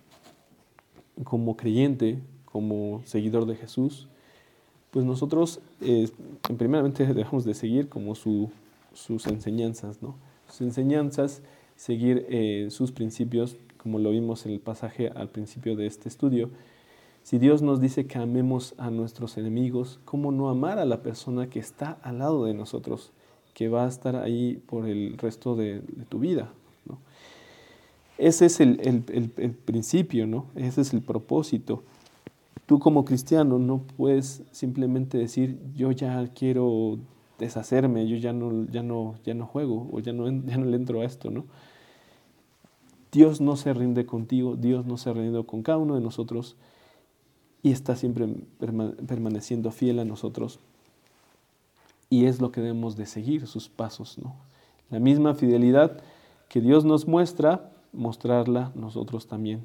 creyente, como seguidor de Jesús, pues nosotros primeramente debemos de seguir como sus enseñanzas, ¿no? Sus enseñanzas, seguir sus principios, como lo vimos en el pasaje al principio de este estudio. Si Dios nos dice que amemos a nuestros enemigos, ¿cómo no amar a la persona que está al lado de nosotros, que va a estar ahí por el resto de tu vida, ¿no? Ese es el principio, ¿no? Ese es el propósito. Tú como cristiano no puedes simplemente decir, yo ya quiero deshacerme, yo ya no juego o ya no le entro a esto, ¿no? Dios no se rinde contigo, Dios no se rinde con cada uno de nosotros y está siempre permaneciendo fiel a nosotros. Y es lo que debemos de seguir, sus pasos, ¿no? La misma fidelidad que Dios nos muestra, mostrarla nosotros también.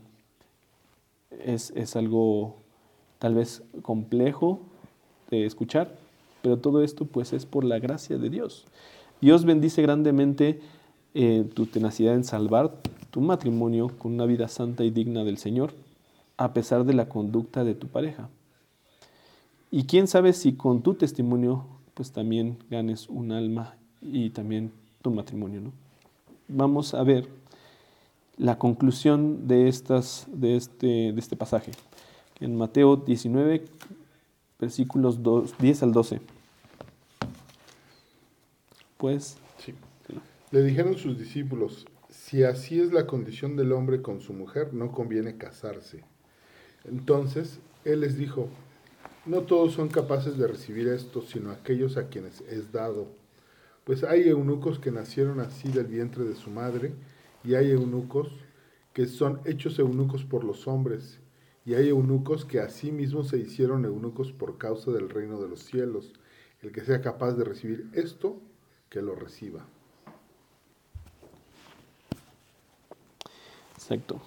Es algo tal vez complejo de escuchar, pero todo esto pues es por la gracia de Dios. Dios bendice grandemente tu tenacidad en salvar tu matrimonio con una vida santa y digna del Señor, a pesar de la conducta de tu pareja. Y quién sabe si con tu testimonio pues también ganes un alma y también tu matrimonio, ¿no? Vamos a ver la conclusión de este pasaje. En Mateo 19, versículos 10 al 12. Pues, sí. Le dijeron sus discípulos, si así es la condición del hombre con su mujer, no conviene casarse. Entonces, él les dijo, no todos son capaces de recibir esto, sino aquellos a quienes es dado. Pues hay eunucos que nacieron así del vientre de su madre, y hay eunucos que son hechos eunucos por los hombres, y hay eunucos que asimismo se hicieron eunucos por causa del reino de los cielos. El que sea capaz de recibir esto, que lo reciba. Exacto.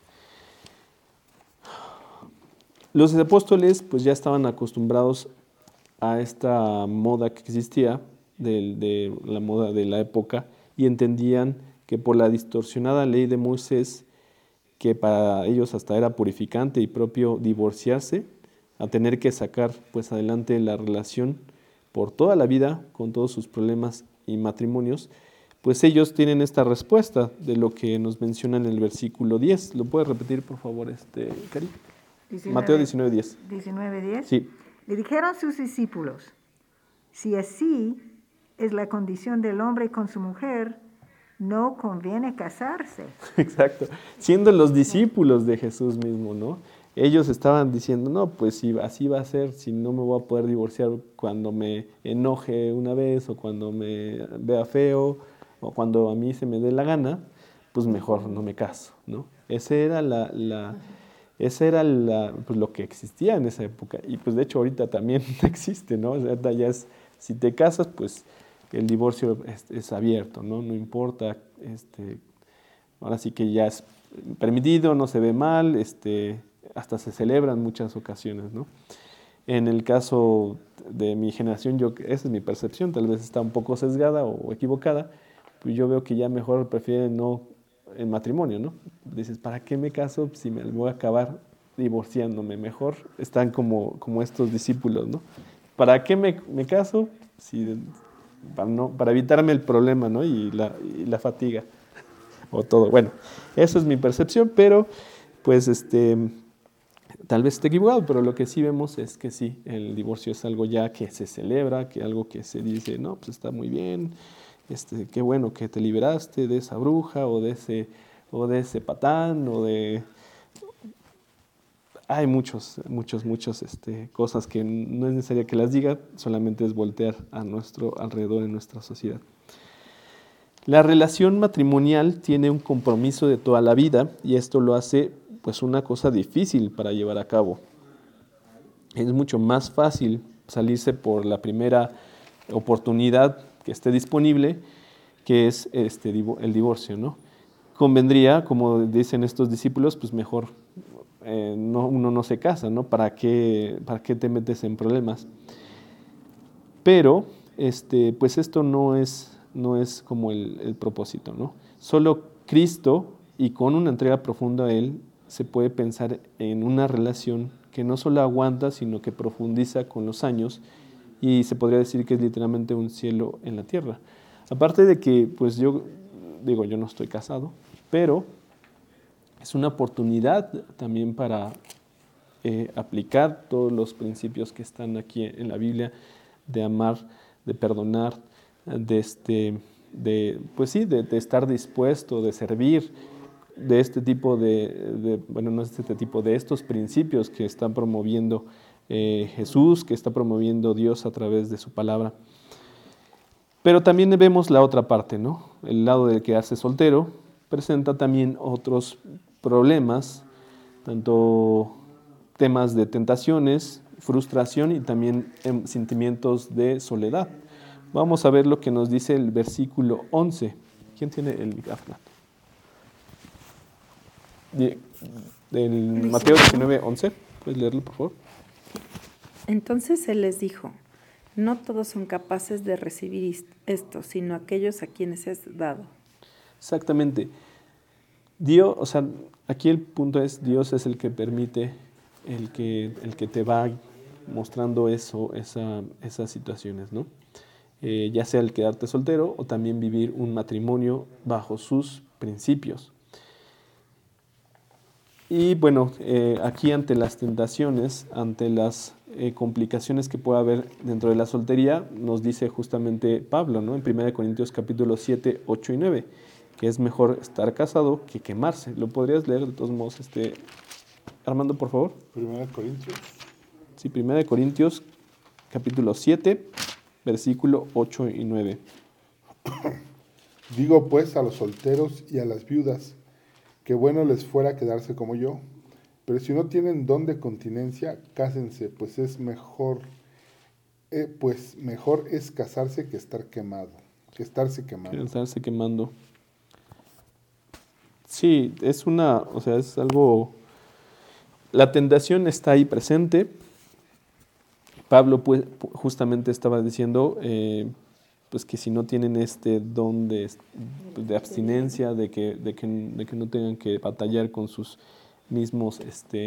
Los apóstoles pues ya estaban acostumbrados a esta moda que existía, de la moda de la época, y entendían que por la distorsionada ley de Moisés, que para ellos hasta era purificante y propio divorciarse, a tener que sacar pues adelante la relación por toda la vida con todos sus problemas y matrimonios, pues ellos tienen esta respuesta de lo que nos menciona en el versículo 10. ¿Lo puedes repetir, por favor, Cari? Mateo 19:10. 19:10. Sí. Le dijeron sus discípulos, si así es la condición del hombre con su mujer, no conviene casarse. Exacto. Siendo los discípulos de Jesús mismo, ¿no? Ellos estaban diciendo, no, pues si así va a ser, si no me voy a poder divorciar cuando me enoje una vez o cuando me vea feo o cuando a mí se me dé la gana, pues mejor no me caso, ¿no? Ese era pues lo que existía en esa época. Y pues de hecho ahorita también existe, ¿no? O sea, ya es, si te casas, pues el divorcio es abierto, ¿no? No importa, ahora sí que ya es permitido, no se ve mal, hasta se celebra en muchas ocasiones, ¿no? En el caso de mi generación, esa es mi percepción, tal vez está un poco sesgada o equivocada, pues yo veo que ya mejor prefieren no el matrimonio, ¿no? Dices, ¿para qué me caso si me voy a acabar divorciándome? Mejor están como estos discípulos, ¿no? ¿Para qué me caso? Para evitarme el problema, ¿no? Y la fatiga o todo. Bueno, eso es mi percepción, pero pues Tal vez esté equivocado, pero lo que sí vemos es que sí, el divorcio es algo ya que se celebra, que algo que se dice, no, pues está muy bien, qué bueno que te liberaste de esa bruja o de ese patán Hay muchas cosas que no es necesario que las diga, solamente es voltear a nuestro alrededor en nuestra sociedad. La relación matrimonial tiene un compromiso de toda la vida y esto lo hace pues una cosa difícil para llevar a cabo. Es mucho más fácil salirse por la primera oportunidad que esté disponible, que es el divorcio, ¿no? Convendría, como dicen estos discípulos, pues mejor uno no se casa, ¿no? ¿Para qué te metes en problemas? Pero pues esto no es como el propósito, ¿no? Solo Cristo, y con una entrega profunda a Él, se puede pensar en una relación que no solo aguanta, sino que profundiza con los años, y se podría decir que es literalmente un cielo en la tierra. Aparte de que, pues yo no estoy casado, pero es una oportunidad también para aplicar todos los principios que están aquí en la Biblia, de amar, de perdonar, de estar dispuesto, de servir, de este tipo de estos principios que está promoviendo Jesús, que está promoviendo Dios a través de su palabra. Pero también vemos la otra parte, ¿no? El lado de quedarse soltero presenta también otros problemas, tanto temas de tentaciones, frustración y también sentimientos de soledad. Vamos a ver lo que nos dice el versículo 11. ¿Quién tiene el micrófono? Del Mateo 19, 11. ¿Puedes leerlo, por favor? Entonces él les dijo: no todos son capaces de recibir esto, sino aquellos a quienes es dado. Exactamente. Dios, aquí el punto es, Dios es el que permite, el que te va mostrando esas situaciones, ¿no? Ya sea el quedarte soltero o también vivir un matrimonio bajo sus principios. Y bueno, aquí ante las tentaciones, ante las complicaciones que pueda haber dentro de la soltería, nos dice justamente Pablo, ¿no? En 1 Corintios capítulo 7, 8 y 9, que es mejor estar casado que quemarse. ¿Lo podrías leer de todos modos, Armando, por favor? 1 Corintios. Sí, 1 Corintios capítulo 7, versículo 8 y 9. Digo pues a los solteros y a las viudas, que bueno les fuera quedarse como yo, pero si no tienen don de continencia, cásense, pues mejor es casarse que estarse quemando. Estarse quemando. Sí, es algo. La tentación está ahí presente. Pablo pues justamente estaba diciendo pues que si no tienen este don de abstinencia, de que no tengan que batallar con sus mismos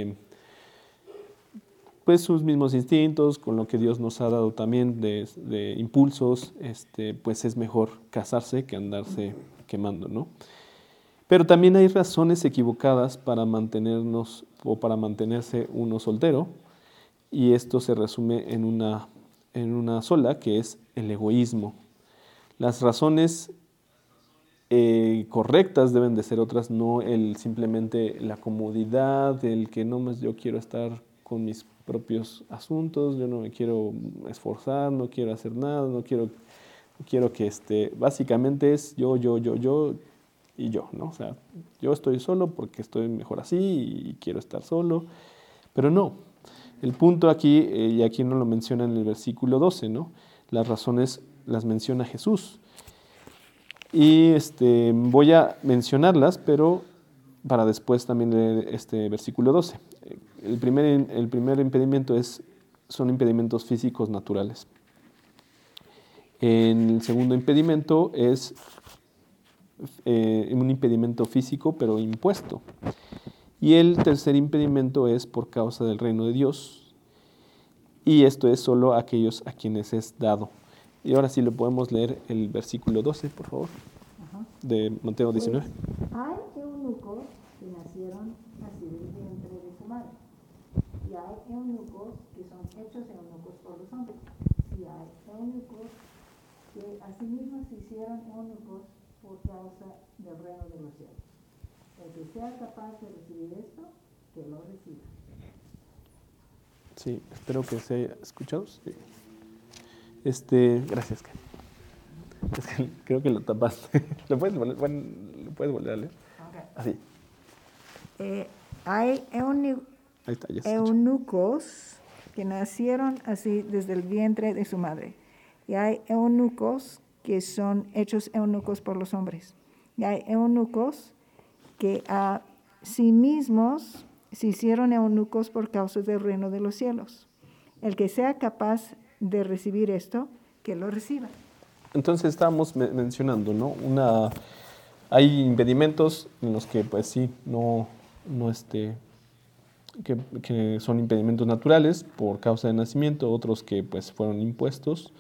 pues sus mismos instintos, con lo que Dios nos ha dado también de impulsos, pues es mejor casarse que andarse quemando, ¿no? Pero también hay razones equivocadas para mantenernos o para mantenerse uno soltero, y esto se resume en una sola, que es el egoísmo. Las razones correctas deben de ser otras, no simplemente la comodidad, el que no más yo quiero estar con mis propios asuntos, yo no me quiero esforzar, no quiero hacer nada, no quiero que básicamente es yo y yo, ¿no? O sea, yo estoy solo porque estoy mejor así y quiero estar solo, pero no. El punto aquí, y aquí no lo menciona en el versículo 12, ¿no? Las razones las menciona Jesús. Y voy a mencionarlas, pero para después también leer este versículo 12. El primer impedimento son impedimentos físicos naturales. El segundo impedimento es un impedimento físico, pero impuesto. Y el tercer impedimento es por causa del reino de Dios. Y esto es solo a aquellos a quienes es dado. Y ahora sí lo podemos leer el versículo 12, por favor, de Mateo 19. Pues hay eunucos que nacieron así del vientre de su madre, si hay eunucos que son hechos eunucos por los hombres, si hay eunucos que asimismo se hicieron eunucos por causa del reino de los cielos. El que sea capaz de recibir esto, que lo reciba. Sí, espero que se haya escuchado. Sí. Gracias, Ken. Es que creo que lo tapaste. ¿Lo puedes volver a leer? Okay. Así. Hay Ahí está, ya se escucha. eunucos que nacieron así desde el vientre de su madre. Y hay eunucos que son hechos eunucos por los hombres. Y hay eunucos que a sí mismos se hicieron eunucos por causa del reino de los cielos. El que sea capaz de recibir esto, que lo reciba. Entonces estábamos mencionando, ¿no? Hay impedimentos en los que, pues sí, que son impedimentos naturales por causa de nacimiento, otros que pues fueron impuestos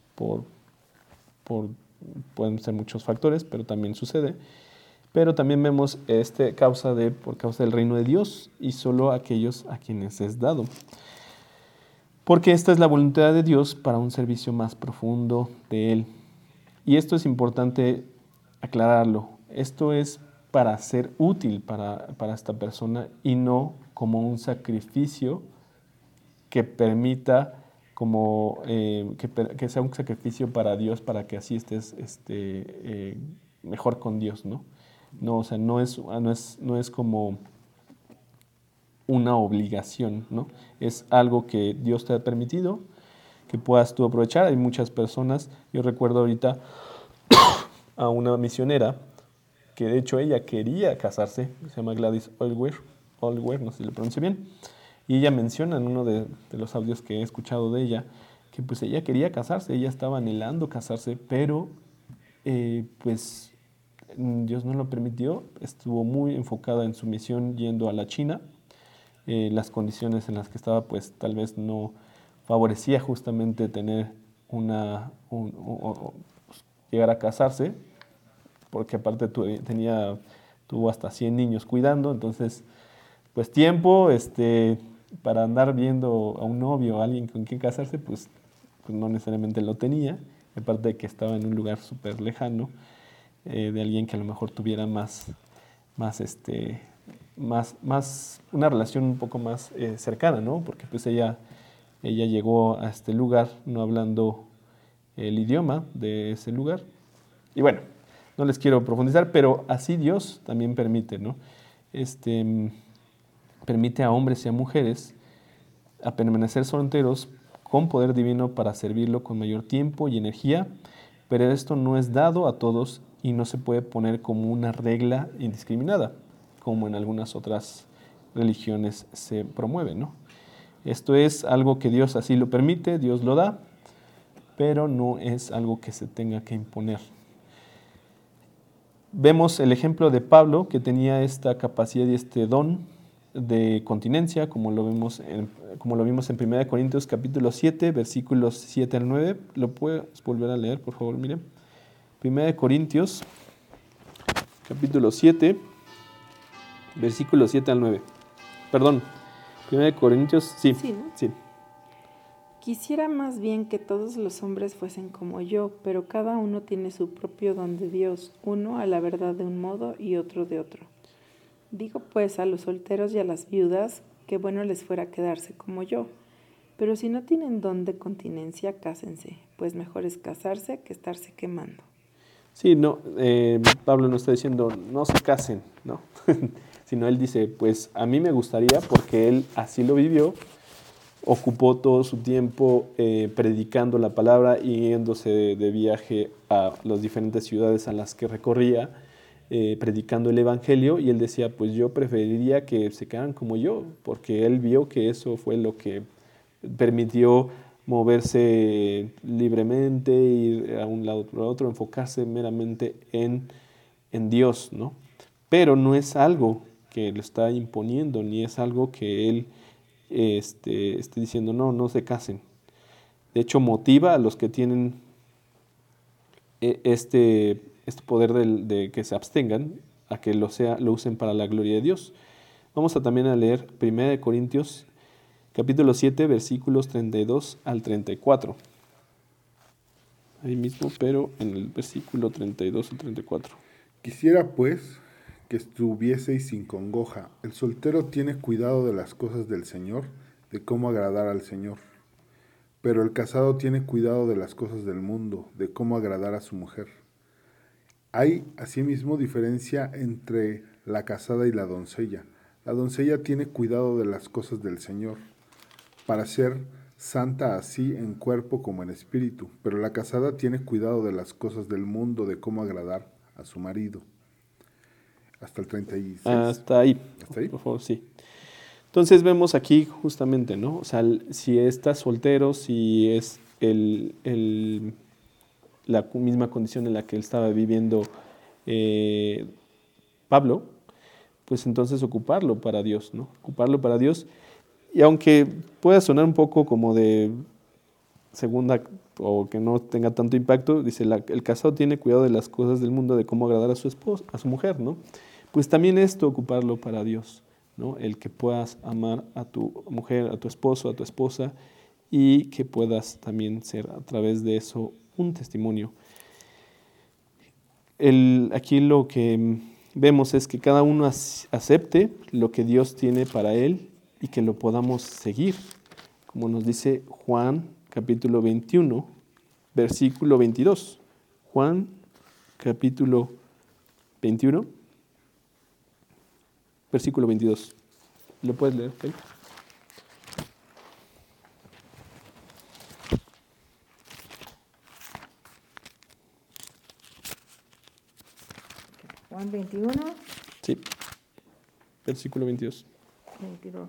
pueden ser muchos factores, pero también sucede. Pero también vemos por causa del reino de Dios y solo aquellos a quienes es dado. Porque esta es la voluntad de Dios para un servicio más profundo de Él. Y esto es importante aclararlo. Esto es para ser útil para esta persona y no como un sacrificio que permita que sea un sacrificio para Dios, para que así estés mejor con Dios, ¿no? No, o sea, no es como una obligación, ¿no? Es algo que Dios te ha permitido, que puedas tú aprovechar. Hay muchas personas, yo recuerdo ahorita a una misionera, que de hecho ella quería casarse, se llama Gladys Olwer, no sé si lo pronuncio bien, y ella menciona en uno de los audios que he escuchado de ella, que pues ella quería casarse, ella estaba anhelando casarse, pero pues Dios no lo permitió, estuvo muy enfocada en su misión yendo a la China, las condiciones en las que estaba pues tal vez no favorecía justamente tener llegar a casarse, porque aparte tuvo hasta 100 niños cuidando, entonces pues tiempo para andar viendo a un novio, a alguien con quien casarse, pues no necesariamente lo tenía, aparte de que estaba en un lugar súper lejano, de alguien que a lo mejor tuviera una relación un poco más cercana, ¿no? Porque pues ella llegó a este lugar no hablando el idioma de ese lugar. Y bueno, no les quiero profundizar, pero así Dios también permite, ¿no? Permite a hombres y a mujeres a permanecer solteros con poder divino para servirlo con mayor tiempo y energía, pero esto no es dado a todos y no se puede poner como una regla indiscriminada, como en algunas otras religiones se promueve, ¿no? Esto es algo que Dios así lo permite, Dios lo da, pero no es algo que se tenga que imponer. Vemos el ejemplo de Pablo, que tenía esta capacidad y este don de continencia, como lo vimos en 1 Corintios capítulo 7, versículos 7 al 9. ¿Lo puedes volver a leer, por favor, miren? 1 Corintios capítulo 7, versículos 7 al 9. Perdón, 1 Corintios, sí, Sí, ¿no? sí. Quisiera más bien que todos los hombres fuesen como yo, pero cada uno tiene su propio don de Dios, uno a la verdad de un modo y otro de otro. Digo pues a los solteros y a las viudas que bueno les fuera quedarse como yo, pero si no tienen don de continencia, cásense, pues mejor es casarse que estarse quemando. Sí, no, Pablo no está diciendo no se casen, ¿no? Sino él dice, pues a mí me gustaría, porque él así lo vivió, ocupó todo su tiempo predicando la palabra y yéndose de viaje a las diferentes ciudades a las que recorría, predicando el evangelio, y él decía, pues yo preferiría que se quedaran como yo, porque él vio que eso fue lo que permitió moverse libremente, ir a un lado por otro, enfocarse meramente en Dios, ¿no? Pero no es algo que lo está imponiendo, ni es algo que él esté diciendo, no se casen. De hecho, motiva a los que tienen este poder de que se abstengan a que lo usen para la gloria de Dios. Vamos también a leer 1 Corintios capítulo 7, versículos 32 al 34. Ahí mismo, pero en el versículo 32 al 34. Quisiera, pues, que estuvieseis sin congoja. El soltero tiene cuidado de las cosas del Señor, de cómo agradar al Señor. Pero el casado tiene cuidado de las cosas del mundo, de cómo agradar a su mujer. Hay, asimismo, diferencia entre la casada y la doncella. La doncella tiene cuidado de las cosas del Señor, para ser santa así en cuerpo como en espíritu, pero la casada tiene cuidado de las cosas del mundo, de cómo agradar a su marido. Hasta el 36. Hasta ahí. ¿Hasta ahí? Por favor, sí. Entonces vemos aquí justamente, ¿no? O sea, si estás soltero, si es la misma condición en la que él estaba viviendo Pablo, pues entonces ocuparlo para Dios, ¿no? Ocuparlo para Dios. Y aunque pueda sonar un poco como de segunda o que no tenga tanto impacto, dice, el casado tiene cuidado de las cosas del mundo, de cómo agradar a su esposa, a su mujer, ¿no? Pues también esto, ocuparlo para Dios, ¿no? El que puedas amar a tu mujer, a tu esposo, a tu esposa, y que puedas también ser a través de eso un testimonio. Aquí lo que vemos es que cada uno acepte lo que Dios tiene para él y que lo podamos seguir, como nos dice Juan capítulo 21, versículo 22. Juan capítulo 21, versículo 22. ¿Lo puedes leer, Kay? Juan 21, Sí, versículo 22. 22.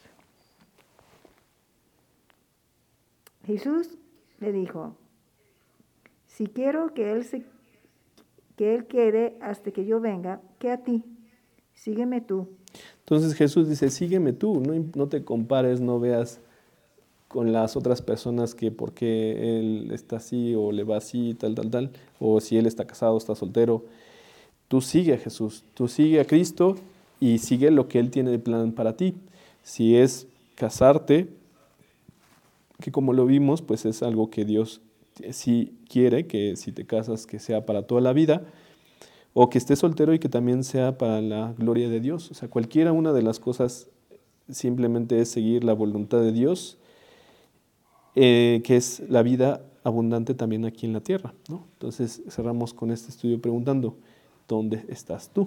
Jesús le dijo, si quiero que él quede hasta que yo venga, ¿qué a ti? Sígueme tú. Entonces Jesús dice, sígueme tú, no te compares, no veas con las otras personas que porque él está así o le va así, tal, o si él está casado, está soltero. Tú sigue a Jesús, tú sigue a Cristo y sigue lo que Él tiene de plan para ti. Si es casarte, que como lo vimos, pues es algo que Dios sí quiere, que si te casas que sea para toda la vida, o que estés soltero y que también sea para la gloria de Dios. O sea, cualquiera una de las cosas simplemente es seguir la voluntad de Dios, que es la vida abundante también aquí en la tierra, ¿no? Entonces cerramos con este estudio preguntando, ¿dónde estás tú?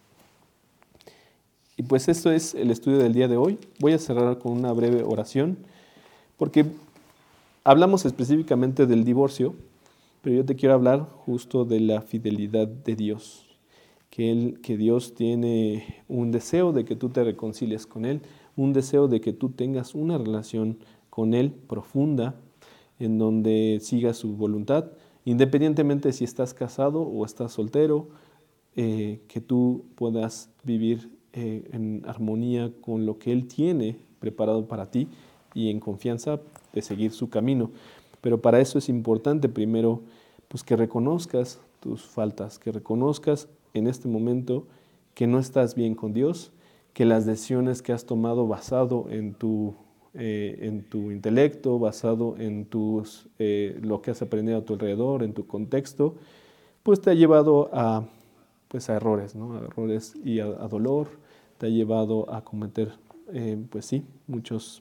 Y pues esto es el estudio del día de hoy. Voy a cerrar con una breve oración, porque hablamos específicamente del divorcio, pero yo te quiero hablar justo de la fidelidad de Dios, que Dios tiene un deseo de que tú te reconcilies con Él, un deseo de que tú tengas una relación con Él profunda, en donde sigas su voluntad, independientemente si estás casado o estás soltero, que tú puedas vivir en armonía con lo que Él tiene preparado para ti y en confianza de seguir su camino. Pero para eso es importante primero pues, que reconozcas tus faltas, que reconozcas en este momento que no estás bien con Dios, que las decisiones que has tomado basado en tu intelecto, basado en lo que has aprendido a tu alrededor, en tu contexto, pues te ha llevado a errores, ¿no? A errores y a dolor, te ha llevado a cometer, pues sí, muchos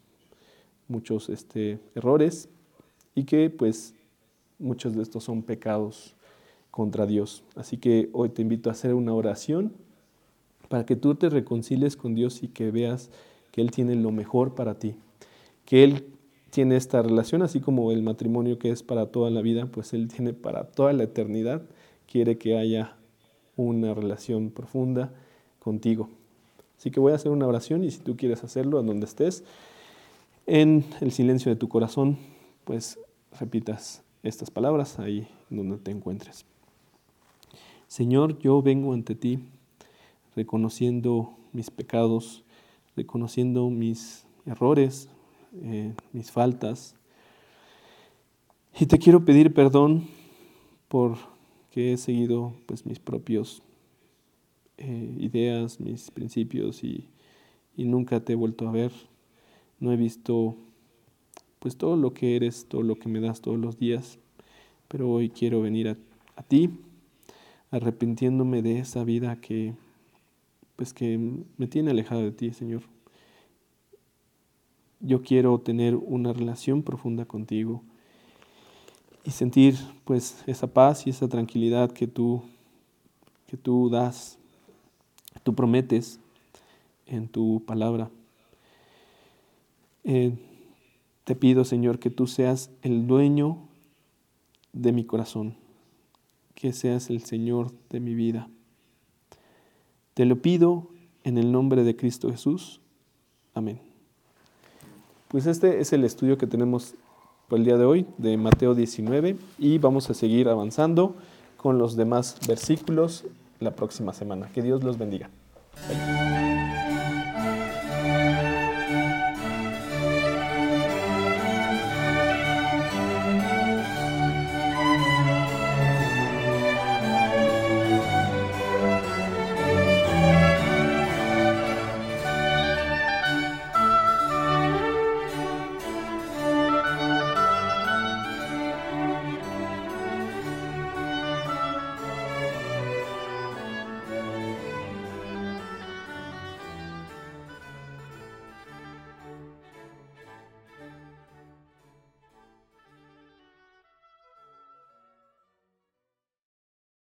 errores y que pues muchos de estos son pecados contra Dios. Así que hoy te invito a hacer una oración para que tú te reconcilies con Dios y que veas que Él tiene lo mejor para ti, que Él tiene esta relación, así como el matrimonio que es para toda la vida, pues Él tiene para toda la eternidad, quiere que haya una relación profunda contigo. Así que voy a hacer una oración y si tú quieres hacerlo en donde estés, en el silencio de tu corazón, pues repitas estas palabras ahí donde te encuentres. Señor, yo vengo ante ti reconociendo mis pecados, reconociendo mis errores, mis faltas. Y te quiero pedir perdón porque he seguido pues, mis propios ideas, mis principios y nunca te he vuelto a ver. no he visto pues todo lo que eres, todo lo que me das todos los días, pero hoy quiero venir a ti, arrepintiéndome de esa vida que me tiene alejado de ti, Señor. Yo quiero tener una relación profunda contigo y sentir pues esa paz y esa tranquilidad que tú das, tú prometes en tu palabra. Te pido, Señor, que tú seas el dueño de mi corazón, que seas el Señor de mi vida. Te lo pido en el nombre de Cristo Jesús. Amén. Pues este es el estudio que tenemos por el día de hoy de Mateo 19 y vamos a seguir avanzando con los demás versículos la próxima semana. Que Dios los bendiga. Bye.